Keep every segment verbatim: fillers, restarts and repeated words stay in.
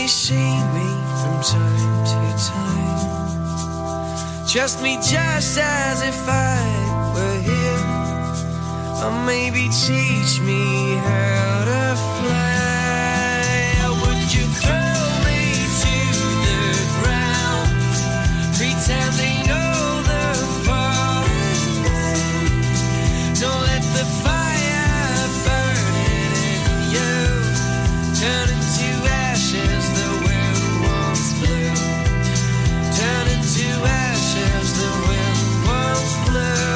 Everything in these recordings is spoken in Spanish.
see me from time to time. Trust me just as if I were here, or maybe teach me how to fly. Or would you throw me to the ground, pretending all the falling? Don't let the fire burn in you, turn into ashes the wind once blew, turn into ashes the wind once blew.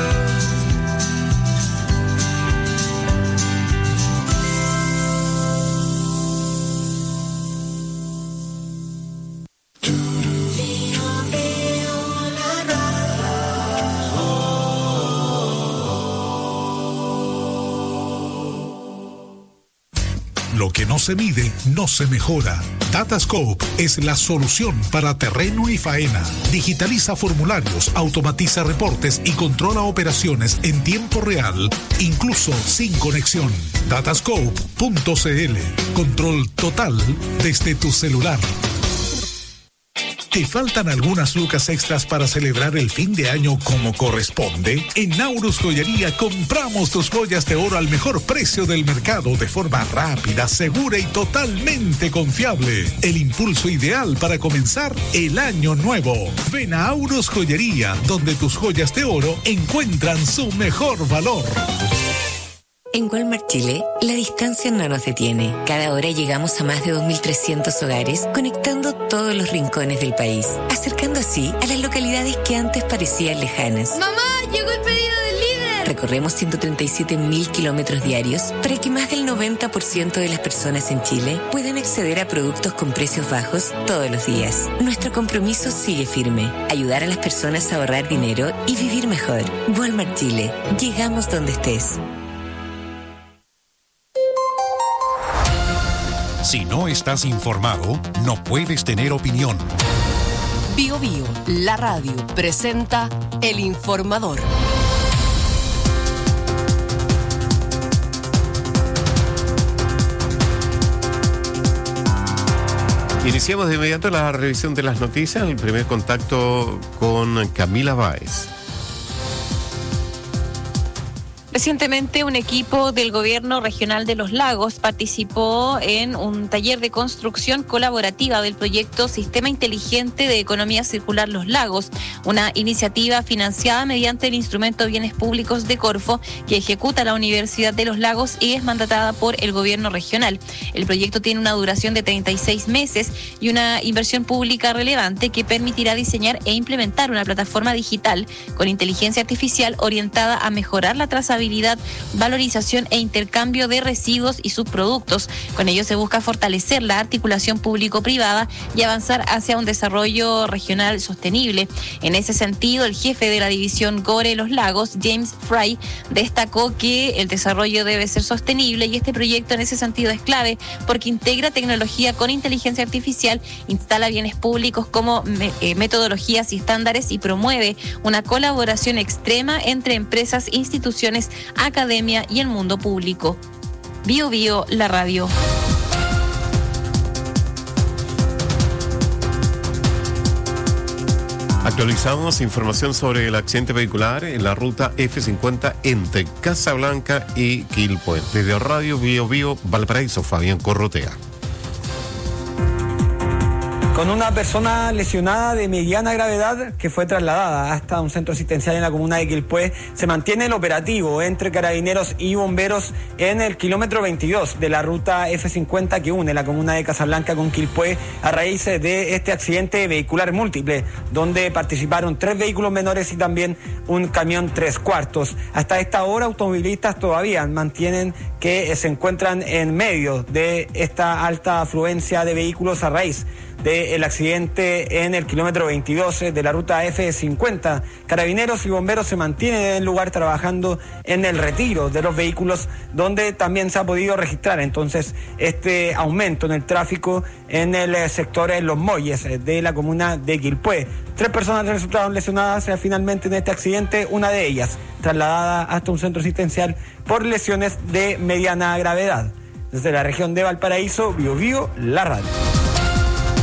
Lo que no se mide, no se mejora. Datascope es la solución para terreno y faena. Digitaliza formularios, automatiza reportes y controla operaciones en tiempo real, incluso sin conexión. datascope punto c l. Control total desde tu celular. ¿Te faltan algunas lucas extras para celebrar el fin de año como corresponde? En Naurus Joyería compramos tus joyas de oro al mejor precio del mercado de forma rápida, segura y totalmente confiable. El impulso ideal para comenzar el año nuevo. Ven a Naurus Joyería, donde tus joyas de oro encuentran su mejor valor. En Walmart Chile, la distancia no nos detiene. Cada hora llegamos a más de dos mil trescientos hogares, conectando todos los rincones del país, acercando así a las localidades que antes parecían lejanas. ¡Mamá, llegó el pedido del líder! Recorremos ciento treinta y siete mil kilómetros diarios para que más del noventa por ciento de las personas en Chile puedan acceder a productos con precios bajos todos los días. Nuestro compromiso sigue firme: ayudar a las personas a ahorrar dinero y vivir mejor. Walmart Chile, llegamos donde estés. Si no estás informado, no puedes tener opinión. Bio Bio, la radio, presenta El Informador. Iniciamos de inmediato la revisión de las noticias. El primer contacto con Camila Báez. Recientemente un equipo del Gobierno Regional de Los Lagos participó en un taller de construcción colaborativa del proyecto Sistema Inteligente de Economía Circular Los Lagos, una iniciativa financiada mediante el Instrumento Bienes Públicos de Corfo que ejecuta la Universidad de Los Lagos y es mandatada por el Gobierno Regional. El proyecto tiene una duración de treinta y seis meses y una inversión pública relevante que permitirá diseñar e implementar una plataforma digital con inteligencia artificial orientada a mejorar la trazabilidad, valorización e intercambio de residuos y subproductos. Con ello se busca fortalecer la articulación público-privada y avanzar hacia un desarrollo regional sostenible. En ese sentido, el jefe de la división Gore Los Lagos, James Fry, destacó que el desarrollo debe ser sostenible y este proyecto en ese sentido es clave porque integra tecnología con inteligencia artificial, instala bienes públicos como me- eh, metodologías y estándares y promueve una colaboración extrema entre empresas, instituciones, academia y el mundo público. Bio Bio, la radio. Actualizamos información sobre el accidente vehicular en la ruta F cincuenta entre Casablanca y Quilpué. Desde Radio Bio Bio Valparaíso, Fabián Corrotea. Con una persona lesionada de mediana gravedad que fue trasladada hasta un centro asistencial en la comuna de Quilpué, se mantiene el operativo entre carabineros y bomberos en el kilómetro veintidós de la ruta F cincuenta que une la comuna de Casablanca con Quilpué a raíz de este accidente vehicular múltiple, donde participaron tres vehículos menores y también un camión tres cuartos. Hasta esta hora, automovilistas todavía mantienen que se encuentran en medio de esta alta afluencia de vehículos a raíz del accidente en el kilómetro veintidós de la ruta F cincuenta. Carabineros y bomberos se mantienen en el lugar trabajando en el retiro de los vehículos, donde también se ha podido registrar entonces este aumento en el tráfico en el sector de Los Molles de la comuna de Quilpué. Tres personas resultaron lesionadas finalmente en este accidente, una de ellas trasladada hasta un centro asistencial por lesiones de mediana gravedad. Desde la región de Valparaíso, Bio Bio, la radio.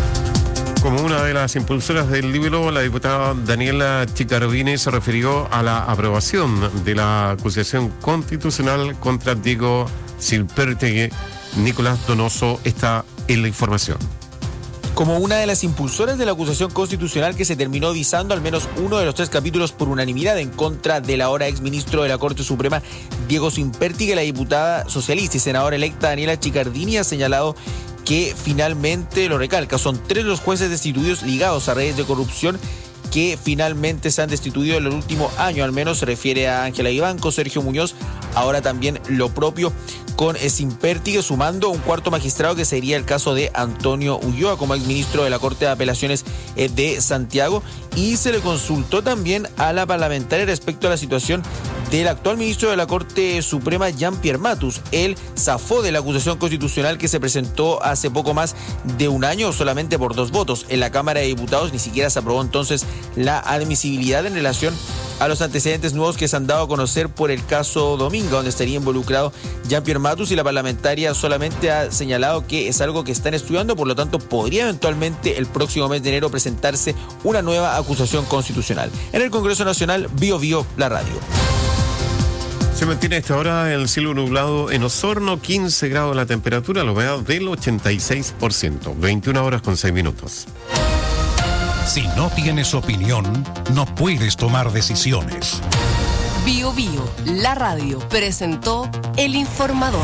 Como una de las impulsoras del libro, la diputada Daniela Chicardini se refirió a la aprobación de la acusación constitucional contra Diego Silpertegui. Nicolás Donoso está en la información. Como una de las impulsoras de la acusación constitucional que se terminó visando al menos uno de los tres capítulos por unanimidad en contra del ahora exministro de la Corte Suprema, Diego Silpertegui, la diputada socialista y senadora electa Daniela Chicardini ha señalado que finalmente, lo recalca, son tres los jueces destituidos ligados a redes de corrupción que finalmente se han destituido en el último año, al menos se refiere a Ángela Ibanco, Sergio Muñoz, ahora también lo propio con Silpertegui, sumando un cuarto magistrado que sería el caso de Antonio Ulloa como exministro de la Corte de Apelaciones de Santiago, y se le consultó también a la parlamentaria respecto a la situación del actual ministro de la Corte Suprema, Jean-Pierre Matus. Él zafó de la acusación constitucional que se presentó hace poco más de un año solamente por dos votos. En la Cámara de Diputados ni siquiera se aprobó entonces la admisibilidad en relación a los antecedentes nuevos que se han dado a conocer por el caso Dominga, donde estaría involucrado Jean-Pierre Matus, y la parlamentaria solamente ha señalado que es algo que están estudiando, por lo tanto podría eventualmente el próximo mes de enero presentarse una nueva acusación constitucional. En el Congreso Nacional, Bio Bio, la radio. Se mantiene a esta hora el cielo nublado en Osorno, quince grados la temperatura, la humedad del ochenta y seis por ciento, veintiuna horas con seis minutos. Si no tienes opinión, no puedes tomar decisiones. Bio Bio, la radio, presentó El Informador.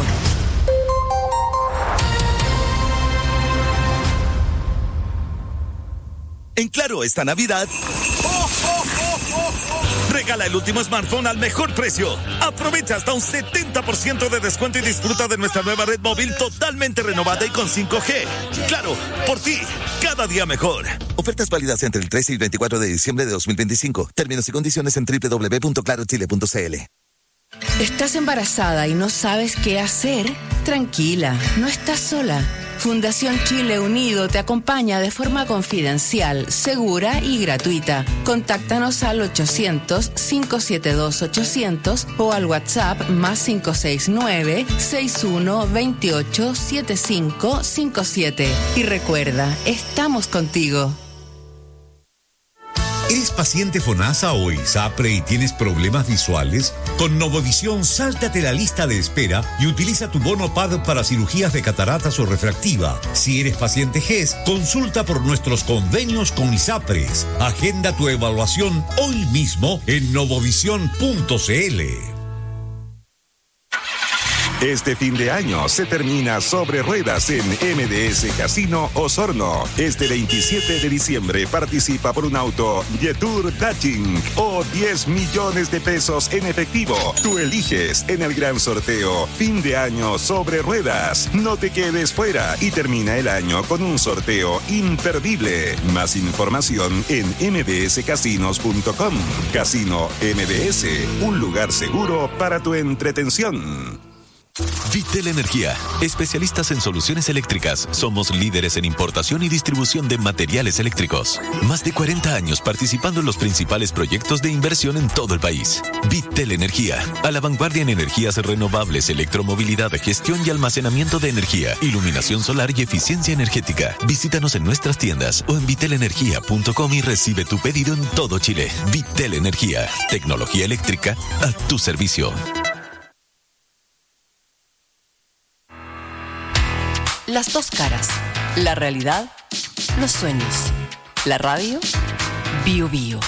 En Claro, esta Navidad, ¡oh, oh, oh, oh, oh! Regala el último smartphone al mejor precio. Aprovecha hasta un setenta por ciento de descuento y disfruta de nuestra nueva red móvil totalmente renovada y con cinco G. Claro, por ti, cada día mejor. Ofertas válidas entre el trece y el veinticuatro de diciembre de dos mil veinticinco. Términos y condiciones en doble u doble u doble u punto claro chile punto c l. ¿Estás embarazada y no sabes qué hacer? Tranquila, no estás sola. Fundación Chile Unido te acompaña de forma confidencial, segura y gratuita. Contáctanos al ochocientos, cinco siete dos, ochocientos o al WhatsApp más cinco seis nueve, sesenta y uno, veintiocho, setenta y cinco cincuenta y siete. Y recuerda, estamos contigo. ¿Eres paciente FONASA o ISAPRE y tienes problemas visuales? Con Novovisión, sáltate la lista de espera y utiliza tu bono P A D para cirugías de cataratas o refractiva. Si eres paciente G E S, consulta por nuestros convenios con ISAPRES. Agenda tu evaluación hoy mismo en novovisión punto c l. Este fin de año se termina Sobre Ruedas en M D S Casino Osorno. Este veintisiete de diciembre participa por un auto Jetour Daching o diez millones de pesos en efectivo. Tú eliges en el gran sorteo Fin de Año Sobre Ruedas. No te quedes fuera y termina el año con un sorteo imperdible. Más información en m d s casinos punto com. Casino M D S, un lugar seguro para tu entretención. Vitel Energía, especialistas en soluciones eléctricas. Somos líderes en importación y distribución de materiales eléctricos. Más de cuarenta años participando en los principales proyectos de inversión en todo el país. Vitel Energía, a la vanguardia en energías renovables, electromovilidad, gestión y almacenamiento de energía, iluminación solar y eficiencia energética. Visítanos en nuestras tiendas o en vitel energía punto com y recibe tu pedido en todo Chile. Vitel Energía, tecnología eléctrica a tu servicio. Las dos caras. La realidad, los sueños. La radio, Bio Bio.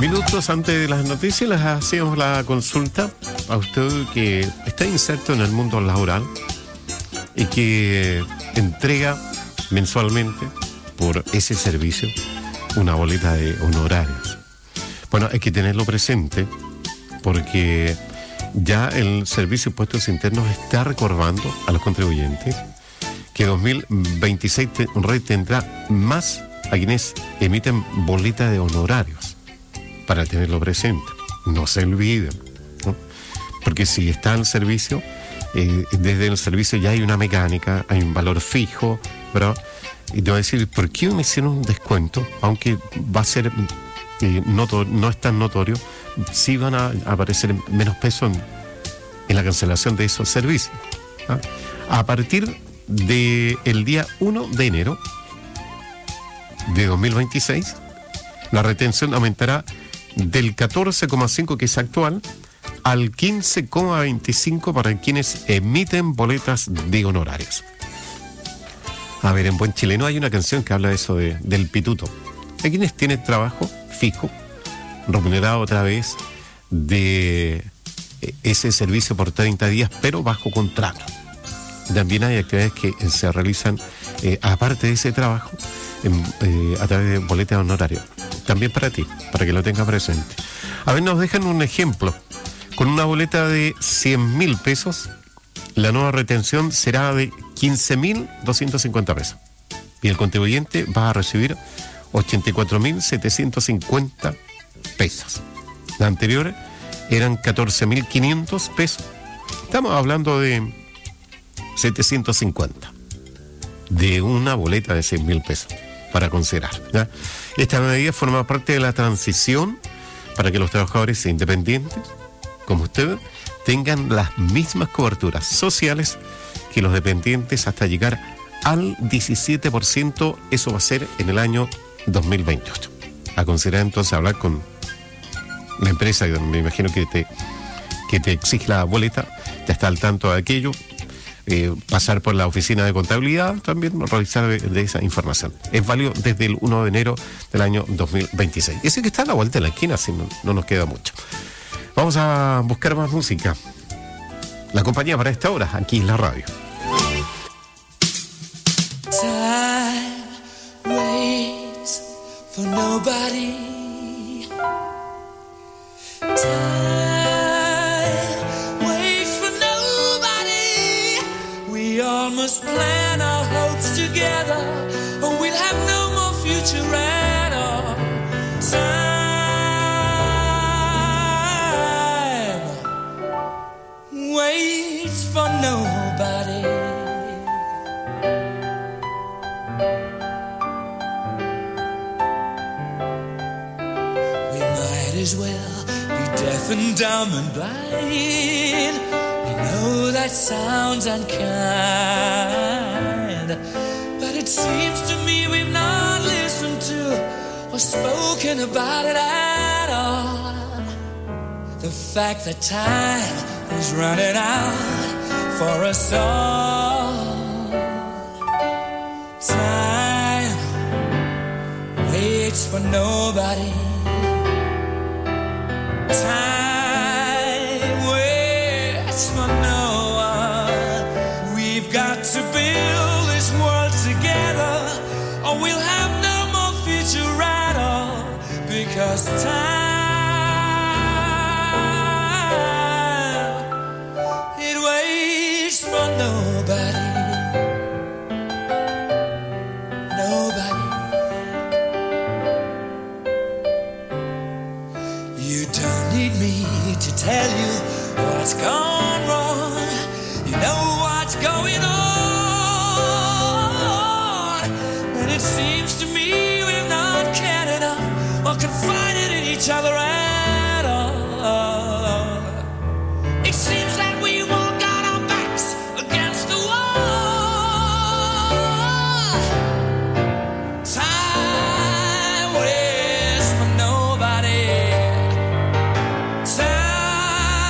Minutos antes de las noticias les hacíamos la consulta a usted que está inserto en el mundo laboral y que entrega mensualmente por ese servicio una boleta de honorarios. Bueno, hay que tenerlo presente porque ya el Servicio de Impuestos Internos está recordando a los contribuyentes que dos mil veintiséis te, retendrá más a quienes emiten boleta de honorarios, para tenerlo presente. No se olviden, ¿no? Porque si está el servicio, eh, desde el servicio ya hay una mecánica, hay un valor fijo, ¿verdad? Y te voy a decir, ¿por qué me hicieron un descuento? Aunque va a ser, eh, noto, no es tan notorio, sí van a aparecer menos peso en, en la cancelación de esos servicios, ¿ah? A partir del día uno de enero de dos mil veintiséis, la retención aumentará del catorce coma cinco que es actual al quince coma veinticinco para quienes emiten boletas de honorarios. A ver, en buen chileno hay una canción que habla de eso, de, del pituto. Hay quienes tienen trabajo fijo, remunerado a través de ese servicio por treinta días, pero bajo contrato. También hay actividades que se realizan eh, aparte de ese trabajo en, eh, a través de boletas de honorario. También para ti, para que lo tengas presente. A ver, nos dejan un ejemplo. Con una boleta de cien mil pesos, la nueva retención será de quince mil doscientos cincuenta pesos. Y el contribuyente va a recibir ochenta y cuatro mil setecientos cincuenta pesos. La anterior eran catorce mil quinientos pesos. Estamos hablando de setecientos cincuenta. De una boleta de cien mil pesos, para considerar, ¿ya? Esta medida forma parte de la transición para que los trabajadores independientes, como usted, tengan las mismas coberturas sociales que los dependientes hasta llegar al diecisiete por ciento. Eso va a ser en el año dos mil veintiocho. A considerar entonces hablar con la empresa, que me imagino que te, que te exige la boleta, ya está al tanto de aquello. Eh, pasar por la oficina de contabilidad, también revisar de, de esa información. Es válido desde el uno de enero del año dos mil veintiséis. Y ese que está a la vuelta de la esquina, así no, no nos queda mucho. Vamos a buscar más música. La compañía para esta hora, aquí en la radio. Time waits for nobody. Time We all must plan our hopes together, or we'll have no more future at all. Time waits for nobody. We might as well be deaf and dumb and blind. Oh, that sounds unkind, but it seems to me we've not listened to or spoken about it at all. The fact that time is running out for us all. Time waits for nobody. Time for no one. We've got to build this world together, or we'll have no more future at all. Because time, it waits for nobody. Nobody. You don't need me to tell you what's gone wrong. You know what's going on. And it seems to me we've not cared enough or confided in each other at all. It seems that we all got our backs against the wall. Time waits for nobody. Time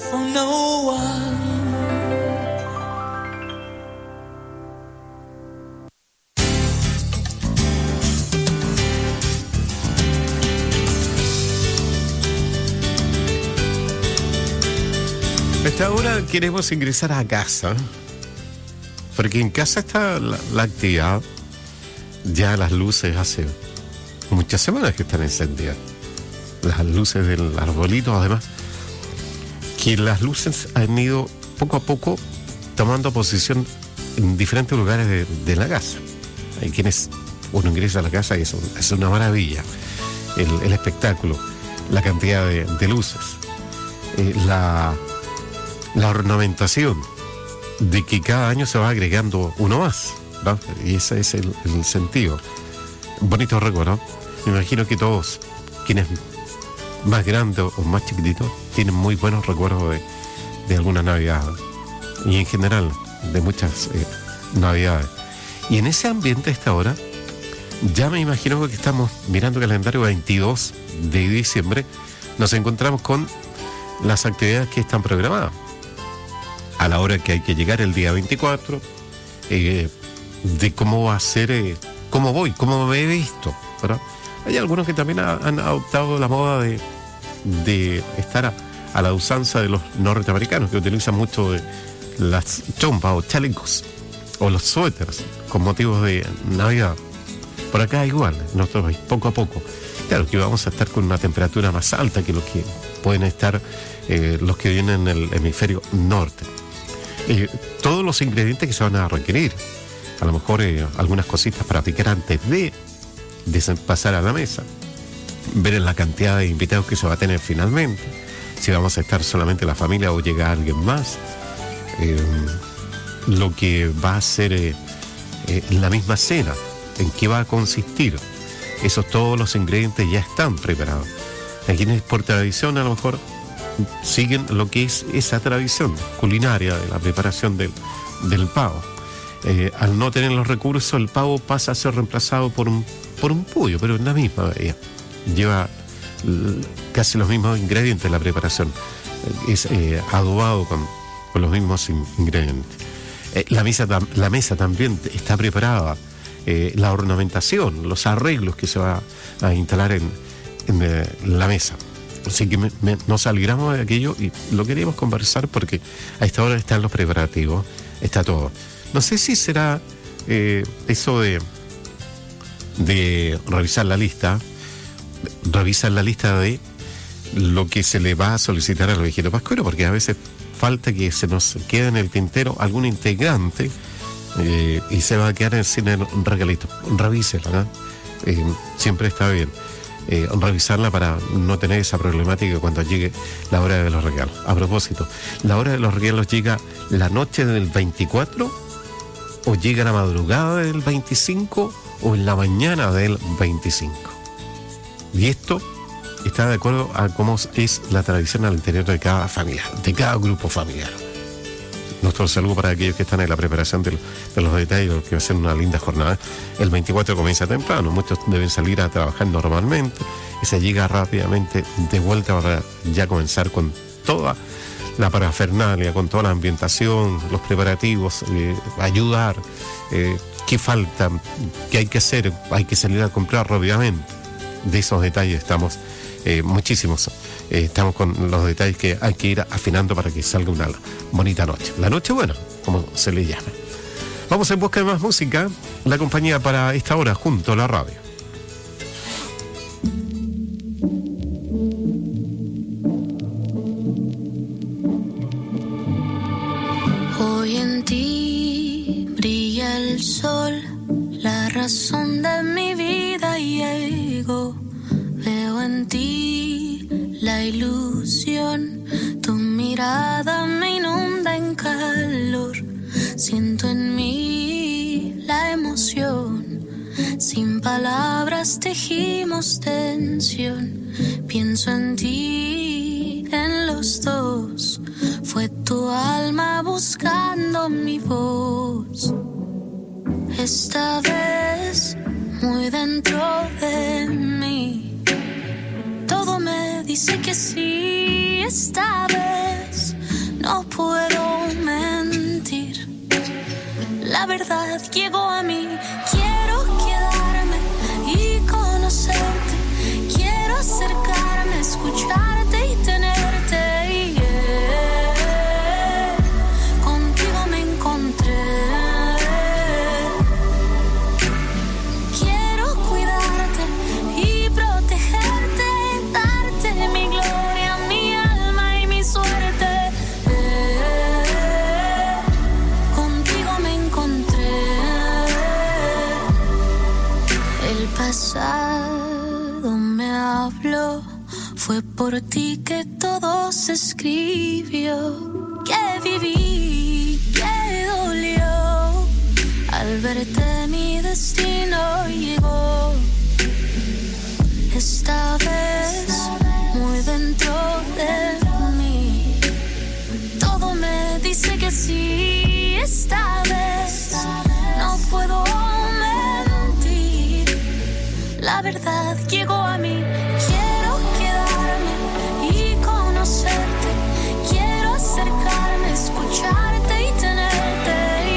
for no one. A esta hora queremos ingresar a casa, porque en casa está la, la actividad. Ya las luces hace muchas semanas que están encendidas. Las luces del arbolito, además, que las luces han ido poco a poco tomando posición en diferentes lugares de, de la casa. Hay quienes, uno ingresa a la casa y es, un, es una maravilla. El, el espectáculo, la cantidad de, de luces, eh, la, la ornamentación, de que cada año se va agregando uno más, ¿no? Y ese es el, el sentido. Bonito recuerdo. Me imagino que todos, quienes más grandes o más chiquititos, tienen muy buenos recuerdos de, de alguna Navidad, y en general de muchas eh, Navidades. Y en ese ambiente a esta hora, ya me imagino que estamos mirando el calendario veintidós de diciembre, nos encontramos con las actividades que están programadas. A la hora que hay que llegar el día veinticuatro, eh, de cómo va a ser, eh, cómo voy, cómo me he visto, ¿verdad? Hay algunos que también ha, han adoptado la moda de, de estar a, a la usanza de los norteamericanos, que utilizan mucho de las chompas o chalecos o los suéteres con motivos de Navidad. Por acá igual, en nuestro país, poco a poco. Claro que vamos a estar con una temperatura más alta que los que pueden estar eh, los que vienen en el hemisferio norte. Eh, todos los ingredientes que se van a requerir, a lo mejor eh, algunas cositas para picar antes de, de pasar a la mesa, ver la cantidad de invitados que se va a tener finalmente, si vamos a estar solamente la familia o llega alguien más, eh, lo que va a ser eh, eh, la misma cena, en qué va a consistir. Esos, todos los ingredientes ya están preparados. A quienes por tradición a lo mejor siguen lo que es esa tradición culinaria de la preparación del, del pavo. Eh, al no tener los recursos, el pavo pasa a ser reemplazado por un, por un pollo, pero en la misma medida. Lleva l- casi los mismos ingredientes la preparación. Es eh, adobado con, con los mismos in- ingredientes. Eh, la, mesa tam- la mesa también está preparada. Eh, la ornamentación, los arreglos que se va a instalar en, en eh, la mesa. Así que me, me, nos alegramos de aquello y lo queríamos conversar porque a esta hora están los preparativos, está todo. No sé si será eh, eso de, de revisar la lista, revisar la lista de lo que se le va a solicitar a los viejitos pascueros, porque a veces falta que se nos quede en el tintero algún integrante eh, y se va a quedar sin el regalito. Revísela, ¿no? Eh, siempre está bien. Eh, revisarla para no tener esa problemática cuando llegue la hora de los regalos. A propósito, ¿la hora de los regalos llega la noche del veinticuatro o llega la madrugada del veinticinco o en la mañana del veinticinco? Y esto está de acuerdo a cómo es la tradición al interior de cada familia, de cada grupo familiar. Nuestro saludo para aquellos que están en la preparación de, de los detalles, que va a ser una linda jornada. El veinticuatro comienza temprano, muchos deben salir a trabajar normalmente y se llega rápidamente de vuelta para ya comenzar con toda la parafernalia, con toda la ambientación, los preparativos, eh, ayudar, eh, qué falta, qué hay que hacer, hay que salir a comprar rápidamente. De esos detalles estamos eh, muchísimos. Eh, estamos con los detalles que hay que ir afinando para que salga una bonita noche. La noche buena, como se le llama. Vamos en busca de más música. La compañía para esta hora junto a la radio. Hoy en ti brilla el sol, la razón de mi vida llegó. Veo en ti la ilusión, tu mirada me inunda en calor. Siento en mí la emoción, sin palabras tejimos tensión. Pienso en ti, en los dos, fue tu alma buscando mi voz. Esta vez, muy dentro de mí, todo me dice que sí. Esta vez La verdad llegó a mí. Quiero quedarme y conocerte. Quiero acercarme, escucharte y tenerte. Yeah. Contigo me encontré. Quiero cuidarte y protegerte, darte mi gloria, mi alma y mi suerte. Eh, contigo me encontré. El pasado me habló, fue por ti que todo se escribió, que viví, que dolió. Al verte mi destino llegó. Esta vez muy dentro de mí todo me dice que sí. Esta vez no puedo mentir. La verdad llegó a mí. Quiero quedarme y conocerte. Quiero acercarme, escucharte y tenerte.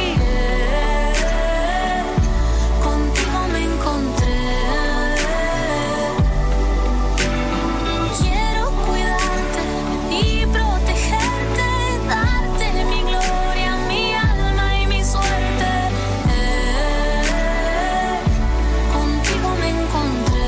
Yeah. Contigo me encontré. Quiero cuidarte y protegerte, darte mi gloria, mi alma y mi suerte. Eh, contigo me encontré.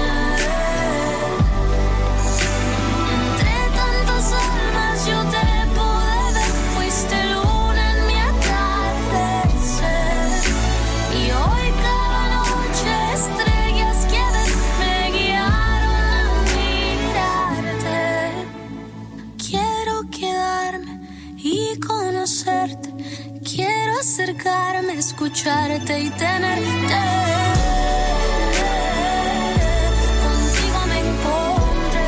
Entre tantas almas yo te pude ver. Fuiste luna en mi atardecer. Y hoy cada noche estrellas que ves me guiaron a mirarte. Quiero quedarme y conocerte. Quiero acercarme, escucharte y tenerte. Contigo me encontré.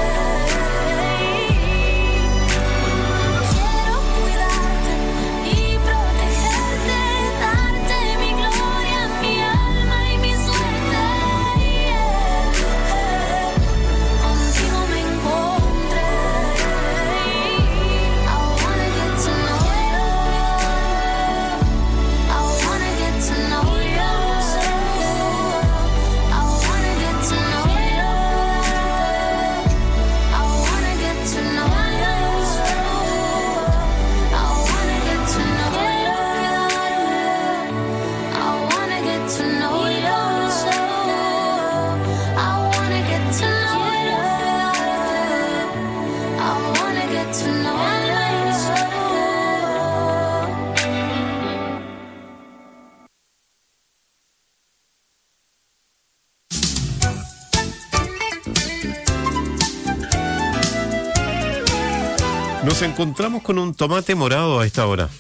Quiero cuidarte y protegerte, darte mi gloria, mi alma y mi suerte. Yeah. Contigo me encontré. I wanna get to know you. I wanna get to know you. I wanna get to know you. I wanna get to know you. I wanna get to know you. I wanna get to know you. I wanna get to know you. I wanna get to know you. Nos encontramos con un tomate morado a esta hora.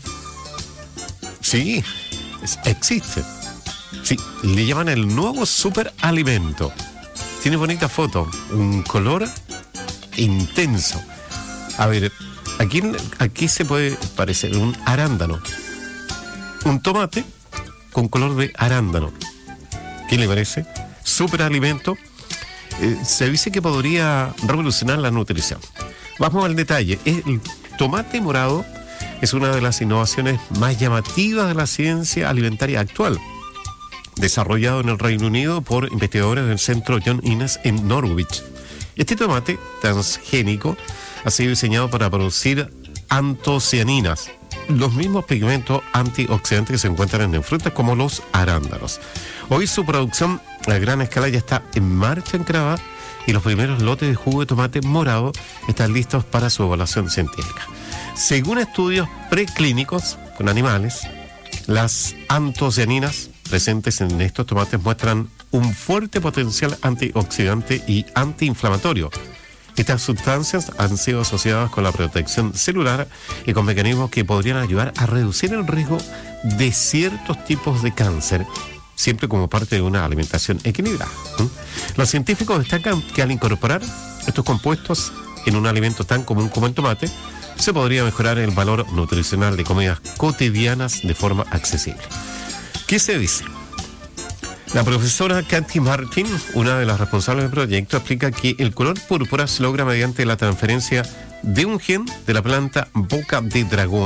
Sí, es- existe. Sí, le llaman el nuevo superalimento. Tiene bonita foto, un color intenso. A ver, aquí, aquí se puede parecer un arándano. Un tomate con color de arándano. ¿Qué le parece? Superalimento. Eh, se dice que podría revolucionar la nutrición. Vamos al detalle. El tomate morado es una de las innovaciones más llamativas de la ciencia alimentaria actual, desarrollado en el Reino Unido por investigadores del Centro John Innes en Norwich. Este tomate transgénico ha sido diseñado para producir antocianinas, los mismos pigmentos antioxidantes que se encuentran en frutas como los arándanos. Hoy su producción a gran escala ya está en marcha en Canadá y los primeros lotes de jugo de tomate morado están listos para su evaluación científica. Según estudios preclínicos con animales, las antocianinas presentes en estos tomates muestran un fuerte potencial antioxidante y antiinflamatorio. Estas sustancias han sido asociadas con la protección celular y con mecanismos que podrían ayudar a reducir el riesgo de ciertos tipos de cáncer, siempre como parte de una alimentación equilibrada. ¿Mm? Los científicos destacan que al incorporar estos compuestos en un alimento tan común como el tomate, se podría mejorar el valor nutricional de comidas cotidianas de forma accesible. ¿Qué se dice? La profesora Kathy Martin, una de las responsables del proyecto, explica que el color púrpura se logra mediante la transferencia de un gen de la planta boca de dragón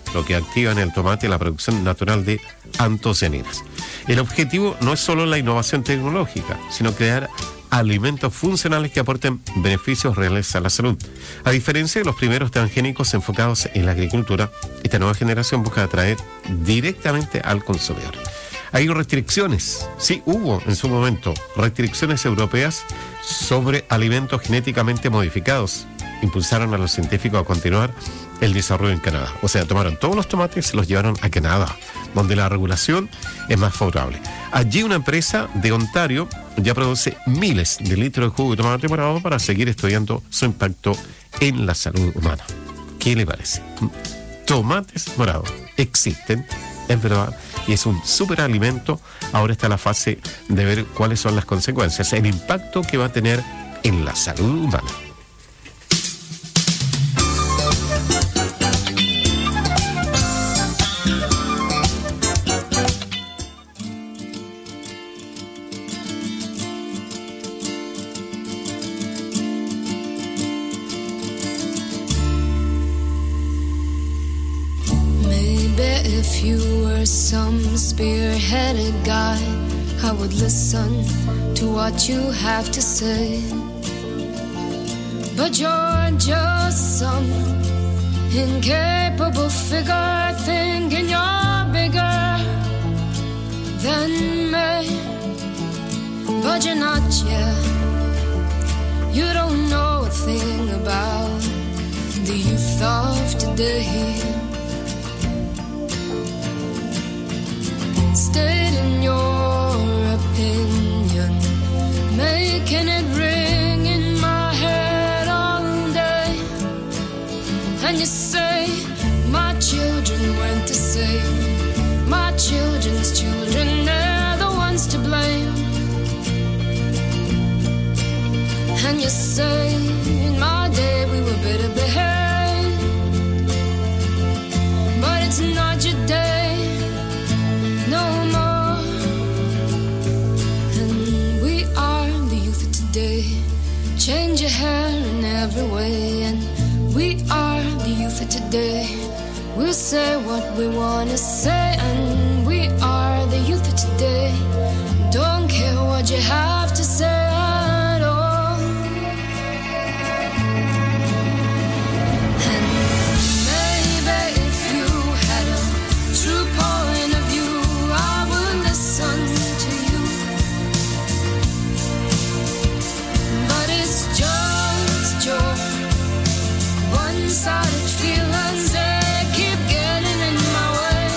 lo que activa en el tomate la producción natural de antocianinas. El objetivo no es solo la innovación tecnológica, sino crear alimentos funcionales que aporten beneficios reales a la salud. A diferencia de los primeros transgénicos enfocados en la agricultura, esta nueva generación busca atraer directamente al consumidor. Hay restricciones, sí hubo en su momento restricciones europeas sobre alimentos genéticamente modificados. Impulsaron a los científicos a continuar el desarrollo en Canadá. O sea, tomaron todos los tomates y se los llevaron a Canadá, donde la regulación es más favorable. Allí una empresa de Ontario ya produce miles de litros de jugo de tomate morado para seguir estudiando su impacto en la salud humana. ¿Qué le parece? Tomates morados existen, es verdad, y es un superalimento. Ahora está la fase de ver cuáles son las consecuencias, el impacto que va a tener en la salud humana. If you were some spearheaded guy, I would listen to what you have to say. But you're just some incapable figure, thinking you're bigger than me. But you're not yet. You don't know a thing about the youth of today. Stating your opinion, making it ring in my head all day. And you say, my children went to say, my children's children, they're the ones to blame. And you say, in my day we were better behaved. But it's not your day no more. And we are the youth of today. Change your hair in every way. And we are the youth of today. We'll say what we want to say. And we are the youth of today. Don't care what you have to say at all. And maybe if you had a true point of view, listen to you. But it's just your one-sided feelings that keep getting in my way.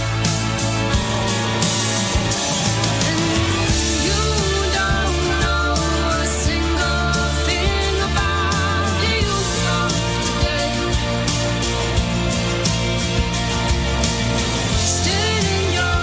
And you don't know a single thing about the youth of today. Stating your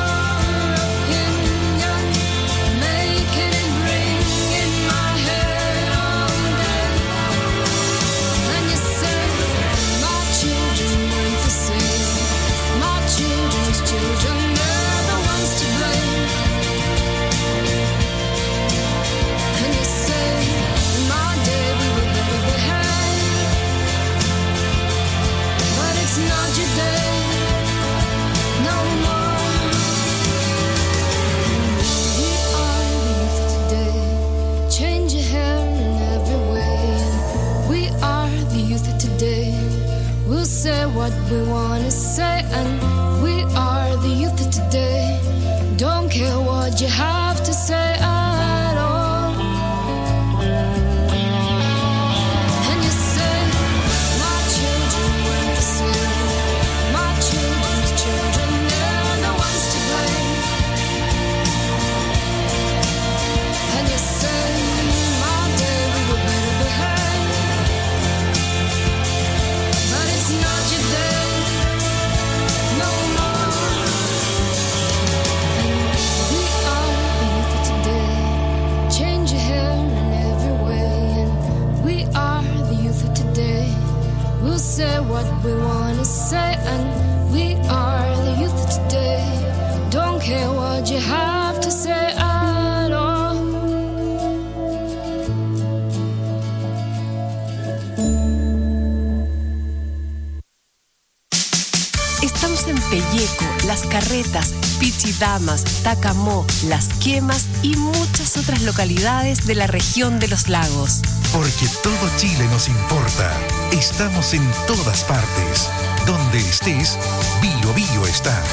say what we want to say, and we are the youth of today. Don't care what you have to say at all. And you say, my children went to sea, my children's children, they're the ones to blame. And you say, my day we were better behaved. But it's not your day no more. And we are the Estamos en Pelleco, Las Carretas, Pichidamas, Tacamó, Las Quemas y muchas otras localidades de la región de los lagos. Porque todo Chile nos importa. Estamos en todas partes. Donde estés, Bio Bio está.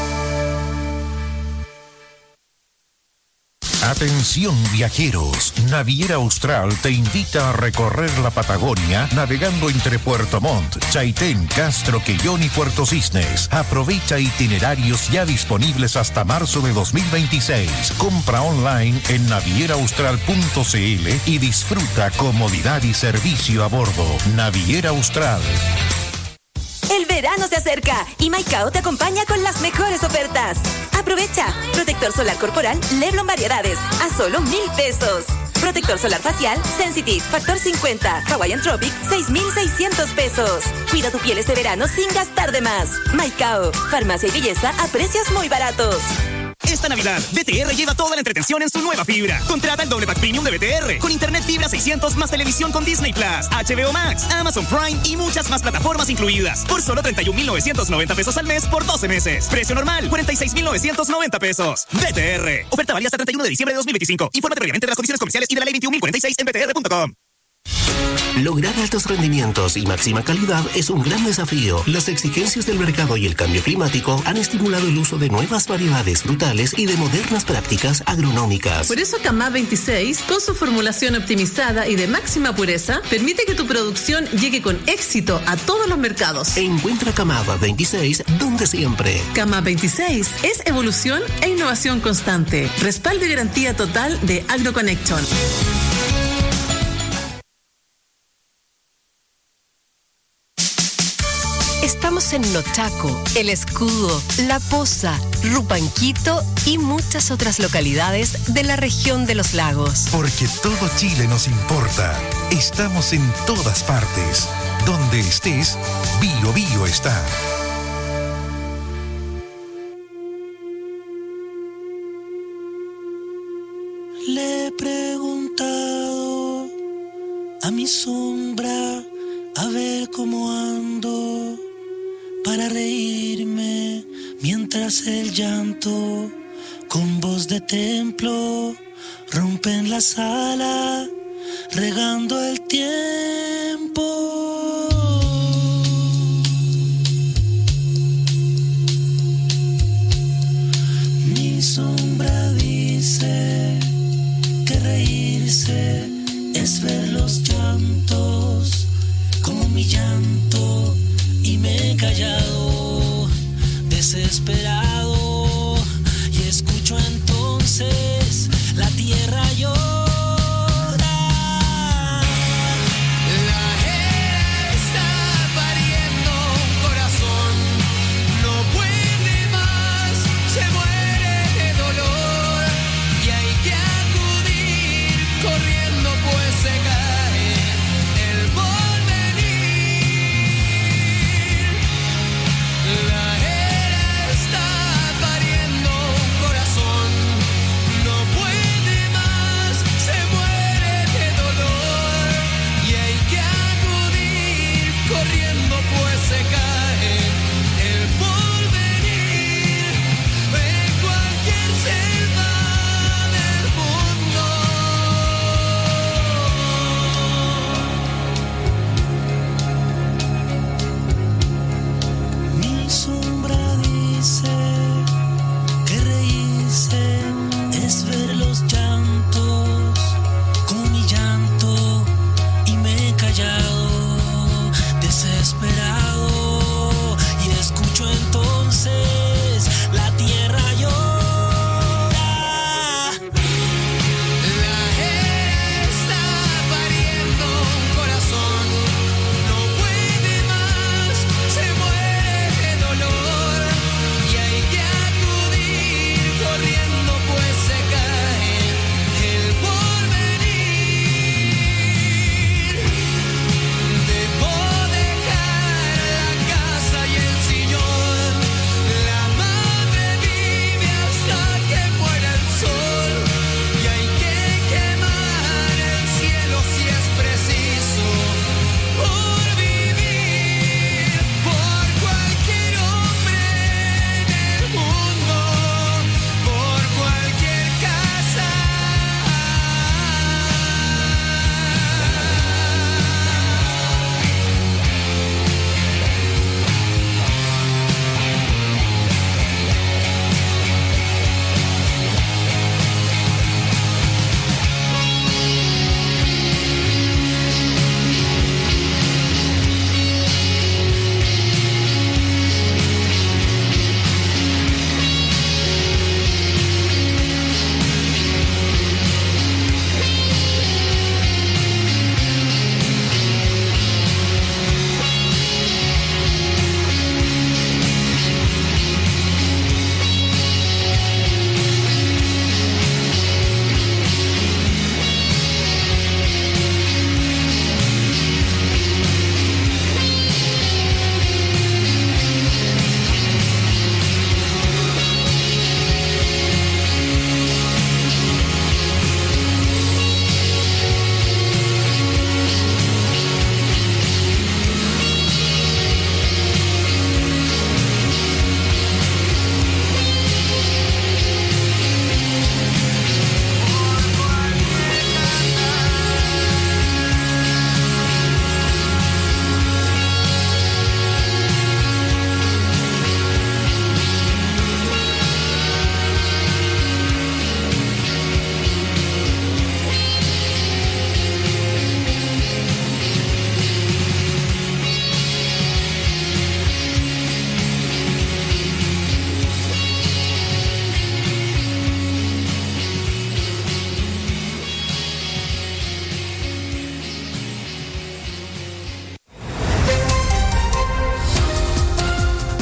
Atención viajeros, Naviera Austral te invita a recorrer la Patagonia navegando entre Puerto Montt, Chaitén, Castro, Quellón y Puerto Cisnes. Aprovecha itinerarios ya disponibles hasta marzo de dos mil veintiséis. Compra online en naviera austral punto c l y disfruta comodidad y servicio a bordo. Naviera Austral. El verano se acerca y Maicao te acompaña con las mejores ofertas. Aprovecha. Protector solar corporal Leblon Variedades a solo mil pesos. Protector solar facial Sensitive Factor cincuenta Hawaiian Tropic seis mil seiscientos pesos. Cuida tu piel este verano sin gastar de más. Maicao, farmacia y belleza a precios muy baratos. Esta Navidad, B T R lleva toda la entretención en su nueva fibra. Contrata el doble pack premium de B T R con internet fibra seiscientos más televisión con Disney Plus, H B O Max, Amazon Prime y muchas más plataformas incluidas por solo treinta y un mil novecientos noventa pesos al mes por doce meses. Precio normal, cuarenta y seis mil novecientos noventa pesos. B T R. Oferta válida hasta treinta y uno de diciembre de dos mil veinticinco. Infórmate previamente de las condiciones comerciales y de la ley veintiún mil cuarenta y seis en b t r punto com. Lograr altos rendimientos y máxima calidad es un gran desafío. Las exigencias del mercado y el cambio climático han estimulado el uso de nuevas variedades frutales y de modernas prácticas agronómicas. Por eso Camá veintiséis, con su formulación optimizada y de máxima pureza, permite que tu producción llegue con éxito a todos los mercados. Encuentra Camá veintiséis donde siempre. Camá veintiséis es evolución e innovación constante. Respaldo y garantía total de AgroConnection. Estamos en Nochaco, El Escudo, La Poza, Rupanquito y muchas otras localidades de la región de los lagos. Porque todo Chile nos importa. Estamos en todas partes. Donde estés, Bio Bio está. Le he preguntado a mi sombra a ver cómo ando, para reírme mientras el llanto con voz de templo rompe en la sala, regando el tiempo. Mi sombra dice que reírse es ver los llantos como mi llanto, y me he callado, desesperado, y escucho entonces la tierra llora. La era está pariendo un corazón, no puede más, se muere de dolor, y hay que acudir corriendo pues se cae el porvenir. La era está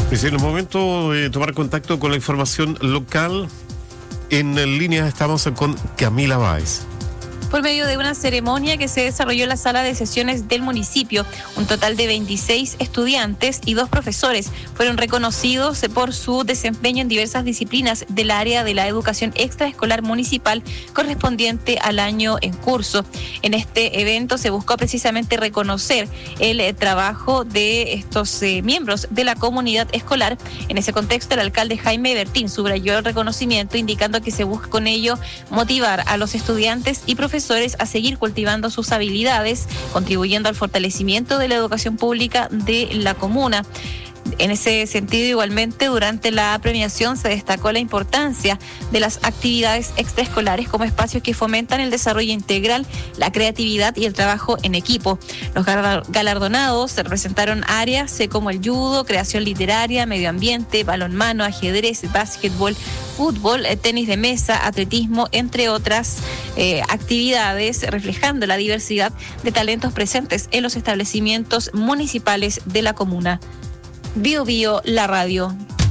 Es el momento de tomar contacto con la información local. En línea estamos con Camila Báez. Por medio de una ceremonia que se desarrolló en la sala de sesiones del municipio, un total de veintiséis estudiantes y dos profesores fueron reconocidos por su desempeño en diversas disciplinas del área de la educación extraescolar municipal correspondiente al año en curso. En este evento se buscó precisamente reconocer el eh, trabajo de estos eh, miembros de la comunidad escolar. En ese contexto, el alcalde Jaime Bertín subrayó el reconocimiento, indicando que se busca con ello motivar a los estudiantes y profesores a seguir cultivando sus habilidades, contribuyendo al fortalecimiento de la educación pública de la comuna. En ese sentido, igualmente, durante la premiación se destacó la importancia de las actividades extraescolares como espacios que fomentan el desarrollo integral, la creatividad y el trabajo en equipo. Los galardonados representaron áreas como el judo, creación literaria, medio ambiente, balonmano, ajedrez, básquetbol, fútbol, tenis de mesa, atletismo, entre otras eh, actividades, reflejando la diversidad de talentos presentes en los establecimientos municipales de la comuna. Bio Bio, la radio.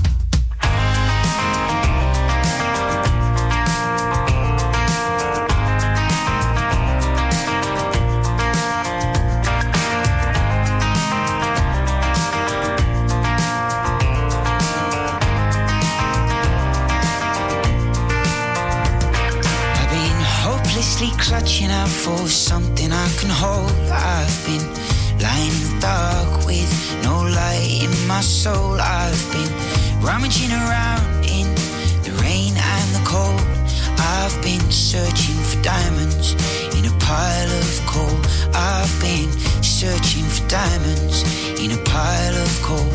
I've been hopelessly clutching out for something I can hold. I've been lying in the dark with no light in my soul. I've been rummaging around in the rain and the cold. I've been searching for diamonds in a pile of coal. I've been searching for diamonds in a pile of coal.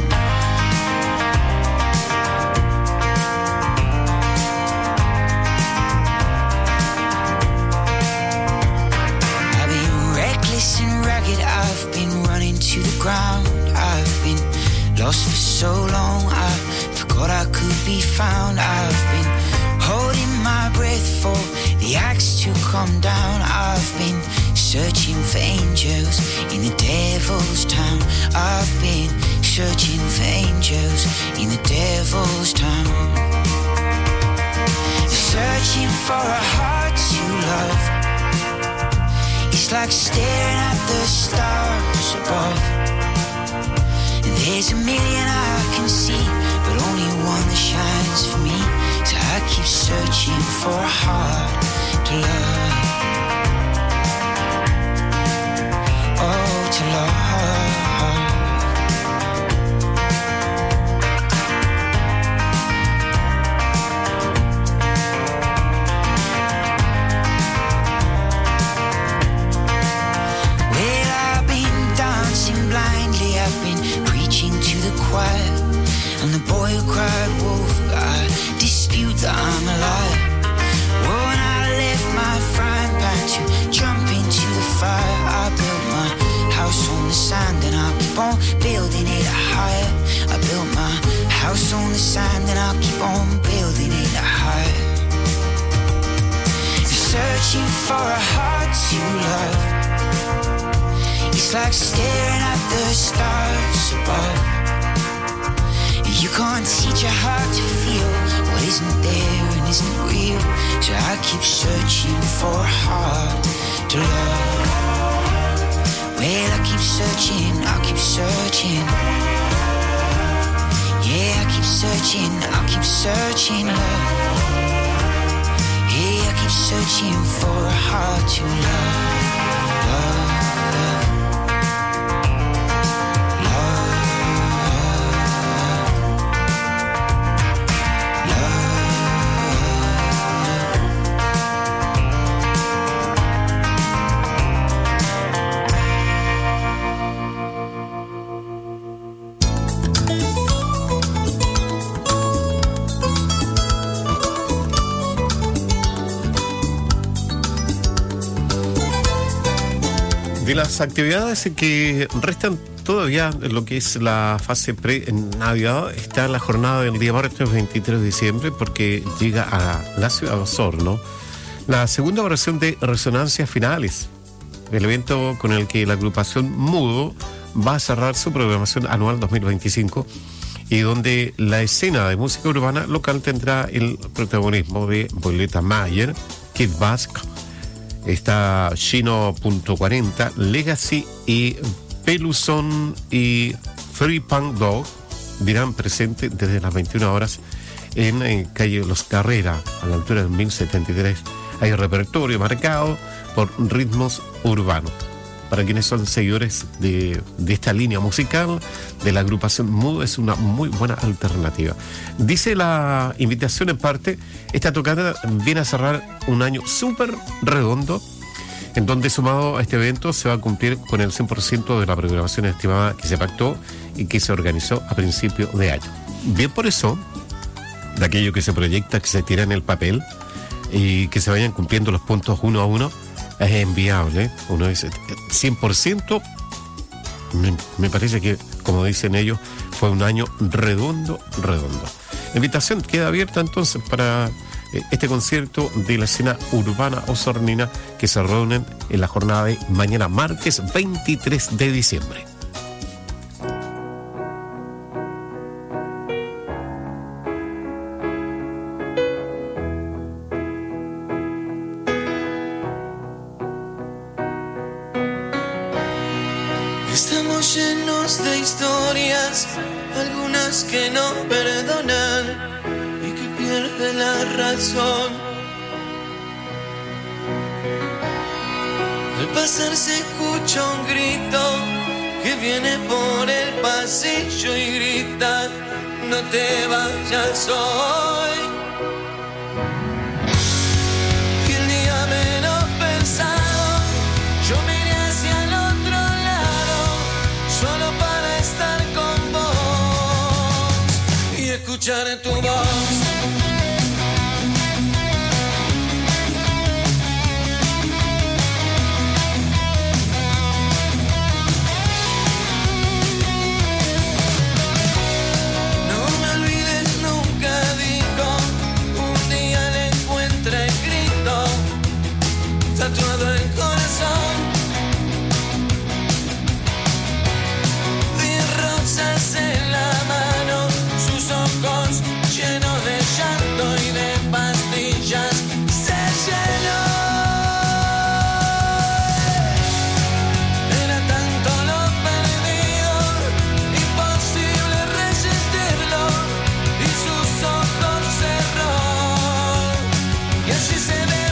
I've been running to the ground. I've been lost for so long, I forgot I could be found. I've been holding my breath for the axe to come down. I've been searching for angels in the devil's town. I've been searching for angels in the devil's town. Searching for a heart to love. It's like staring at the stars above. And there's a million I can see, but only one that shines for me. So I keep searching for a heart to love. Oh, to love. And the boy who cried wolf, I dispute that I'm alive. Well, when I left my frying pan to jump into the fire, I built my house on the sand and I'll keep on building it higher. I built my house on the sand and I'll keep on building it higher. Searching for a heart to love. It's like staring at the stars above. You can't teach a heart to feel what isn't there and isn't real. So I keep searching for a heart to love. Well, I keep searching, I keep searching. Yeah, I keep searching, I keep searching, love. Yeah, I keep searching for a heart to love, love. De las actividades que restan todavía en lo que es la fase pre-Navidad, está la jornada del día martes veintitrés de diciembre, porque llega a la ciudad de Osorno la segunda versión de Resonancias Finales, el evento con el que la agrupación Mudo va a cerrar su programación anual dos mil veinticinco y donde la escena de música urbana local tendrá el protagonismo de Violeta Mayer, Kid Bask, está Chino punto cuarenta, Legacy y Peluzón y Free Punk Dog dirán presente desde las veintiuna horas en, en calle Los Carrera, a la altura del mil setenta y tres. Hay repertorio marcado por ritmos urbanos. Para quienes son seguidores de, de esta línea musical, de la agrupación Mood, es una muy buena alternativa. Dice la invitación en parte, esta tocada viene a cerrar un año súper redondo, en donde sumado a este evento se va a cumplir con el cien por ciento de la programación estimada que se pactó y que se organizó a principio de año. Bien por eso, de aquello que se proyecta, que se tira en el papel y que se vayan cumpliendo los puntos uno a uno, es enviable. Uno dice cien por ciento, me, me parece que, como dicen ellos, fue un año redondo, redondo. La invitación queda abierta entonces para eh, este concierto de la escena urbana osornina que se reúnen en la jornada de mañana martes veintitrés de diciembre. Estamos llenos de historias, algunas que no perdonan y que pierden la razón. Al pasar se escucha un grito que viene por el pasillo y grita: no te vayas hoy. Y el día menos pensado, yo miré hacia el otro lado, solo para estar con vos y escuchar tu voz. Tatuado el corazón de rosas en la mano, sus ojos llenos de llanto y de pastillas se llenó. Era tanto lo perdido, imposible resistirlo, y sus ojos cerró y así se ve.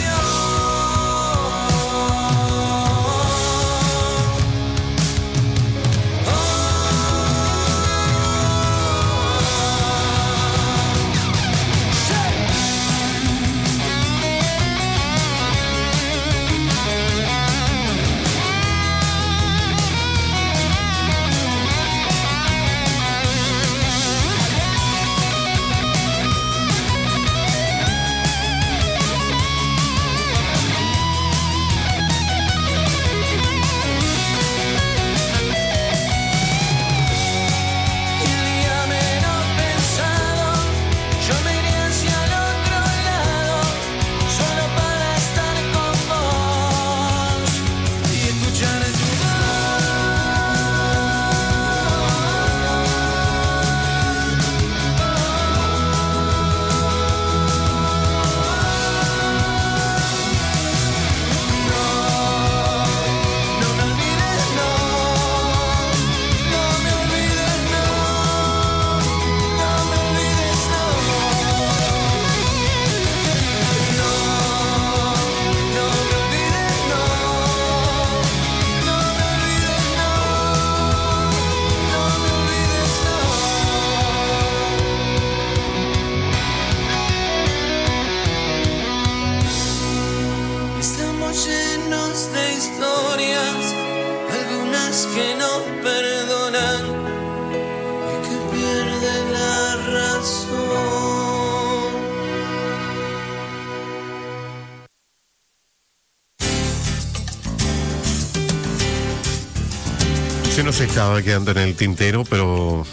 Se nos estaba quedando en el tintero, pero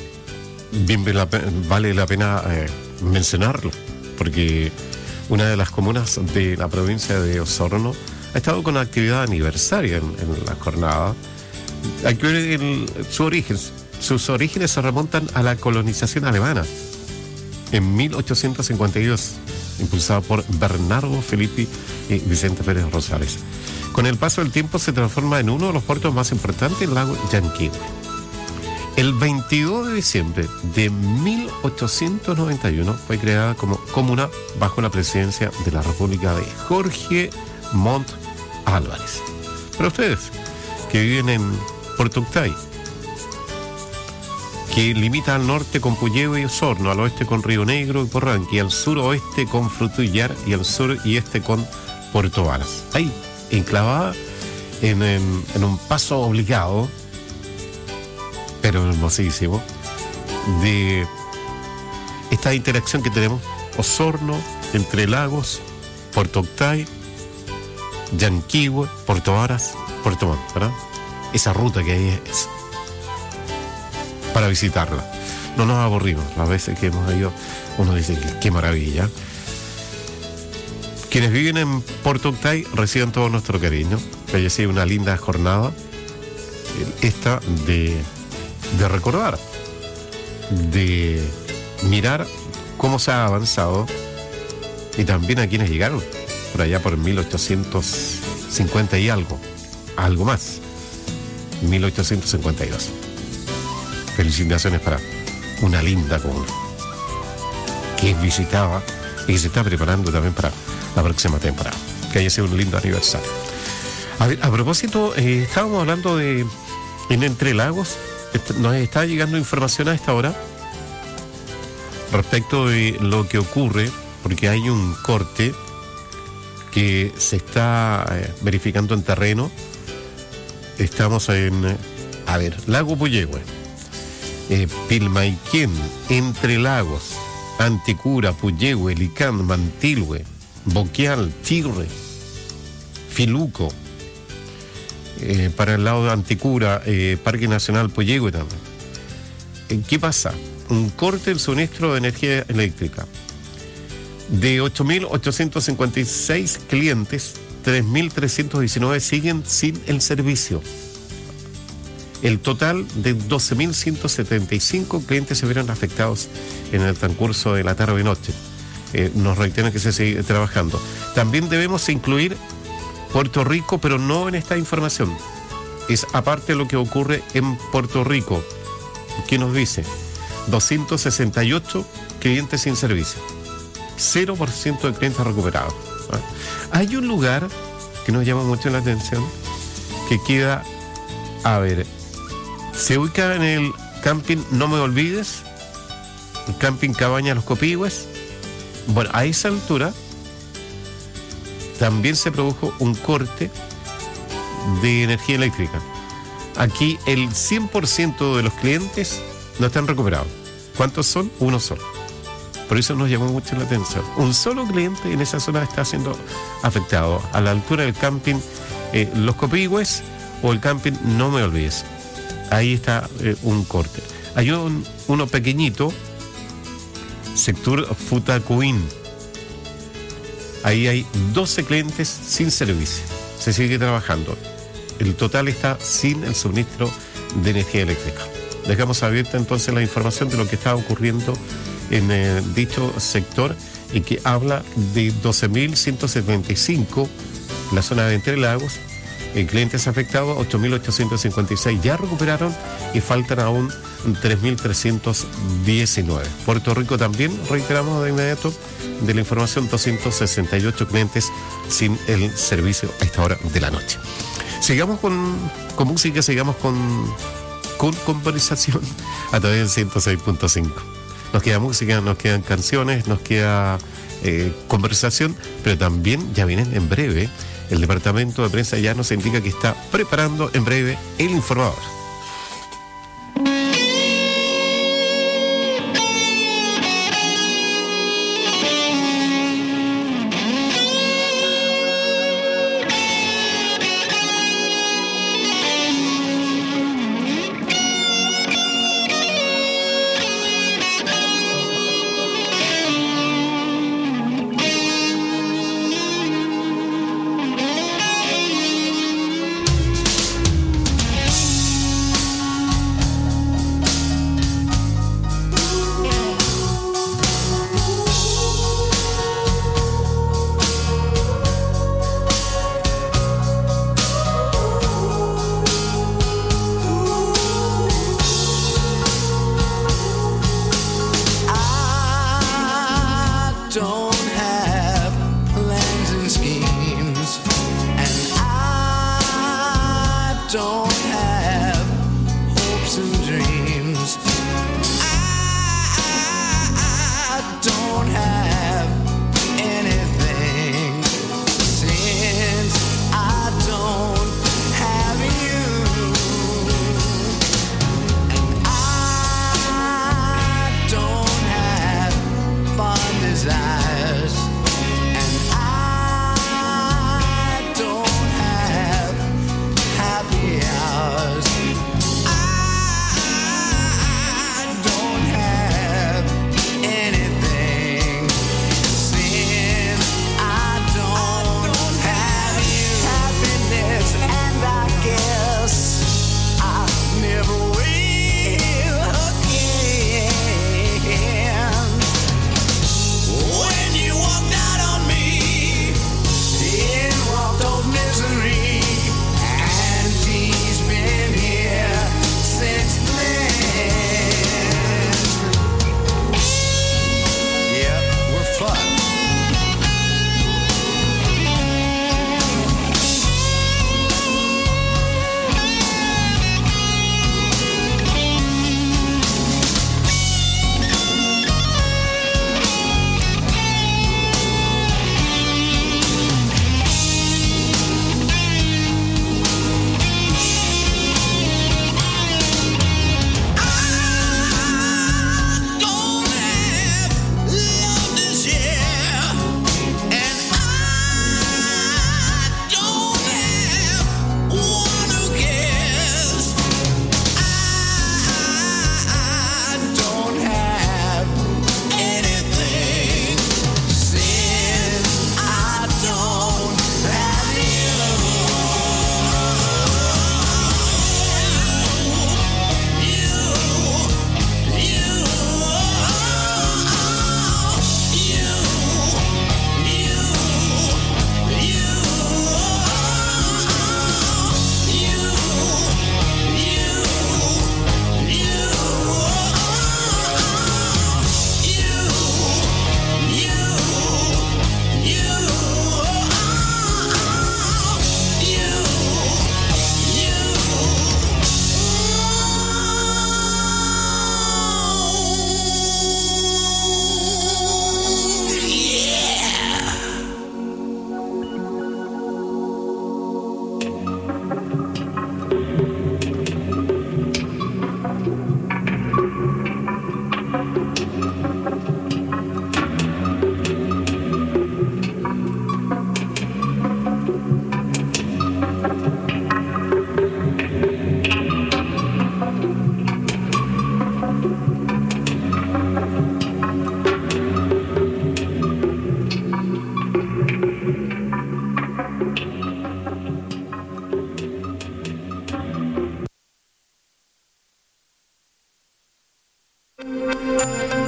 bien vale la pena eh, mencionarlo, porque una de las comunas de la provincia de Osorno ha estado con actividad aniversaria en, en la jornada. Hay que ver el, su origen. sus orígenes se remontan a la colonización alemana en mil ochocientos cincuenta y dos, impulsado por Bernardo Filippi y Vicente Pérez Rosales. Con el paso del tiempo se transforma en uno de los puertos más importantes del lago Yanquihue. El veintidós de diciembre de mil ochocientos noventa y uno fue creada como comuna bajo la presidencia de la República de Jorge Montt Álvarez. Para ustedes que viven en Puerto Octay, que limita al norte con Puyehue y Osorno, al oeste con Río Negro y Porranqui, al suroeste con Frutillar y al sur y este con Puerto Varas. Ahí, enclavada en, en, en un paso obligado, pero hermosísimo, de esta interacción que tenemos: Osorno, Entre Lagos, Puerto Octay, Yanquihue, Puerto Varas, Puerto Montt, ¿verdad? Esa ruta que hay es para visitarla. No nos aburrimos. Las veces que hemos ido, uno dice que qué maravilla. Quienes viven en Puerto Octay reciban todo nuestro cariño. Que haya sido una linda jornada esta de, de recordar, de mirar cómo se ha avanzado, y también a quienes llegaron por allá por mil ochocientos cincuenta y algo, algo más, mil ochocientos cincuenta y dos. Felicitaciones para una linda comuna que es visitada y que se está preparando también para la próxima temporada. Que haya sido un lindo aniversario. A ver, a propósito, eh, estábamos hablando de en Entre Lagos. Est- nos está llegando información a esta hora respecto de lo que ocurre, porque hay un corte que se está eh, verificando en terreno. Estamos en, eh, a ver, Lago Puyehue, eh, Pilmaiquén, Entre Lagos, Anticura, Puyehue, Licán, Mantilhue, Boquial, Tigre, Filuco, eh, para el lado de Anticura, eh, Parque Nacional Puyehue también. Eh, ¿Qué pasa? Un corte del suministro de energía eléctrica. De ocho mil ochocientos cincuenta y seis clientes, tres mil trescientos diecinueve siguen sin el servicio. El total de doce mil ciento setenta y cinco clientes se vieron afectados en el transcurso de la tarde y noche. Eh, nos reiteran que se sigue trabajando. También debemos incluir Puerto Rico, pero no en esta información. Es aparte lo que ocurre en Puerto Rico. ¿Qué nos dice? doscientos sesenta y ocho clientes sin servicio. cero por ciento de clientes recuperados. ¿Ah? Hay un lugar que nos llama mucho la atención, que queda, a ver, se ubica en el camping No Me Olvides, el camping Cabaña Los Copihue. Bueno, a esa altura también se produjo un corte de energía eléctrica. Aquí el cien por ciento de los clientes no están recuperados. ¿Cuántos son? Uno solo. Por eso nos llamó mucho la atención. Un solo cliente en esa zona está siendo afectado, a la altura del camping eh, Los Copihue o el camping No Me Olvides. Ahí está eh, un corte. Hay un, uno pequeñito, sector Futacuín. Ahí hay doce clientes sin servicio. Se sigue trabajando. El total está sin el suministro de energía eléctrica. Dejamos abierta entonces la información de lo que está ocurriendo en eh, dicho sector, y que habla de doce mil ciento setenta y cinco en la zona de Entre Lagos, eh, clientes afectados, ocho mil ochocientos cincuenta y seis ya recuperaron y faltan aún tres mil trescientos diecinueve. Puerto Rico también, reiteramos de inmediato, de la información, doscientos sesenta y ocho clientes sin el servicio a esta hora de la noche. Sigamos con, con música, sigamos con, con conversación a través del ciento seis punto cinco. Nos queda música, nos quedan canciones, nos queda eh, conversación, pero también ya vienen en breve. El departamento de prensa ya nos indica que está preparando en breve el informador.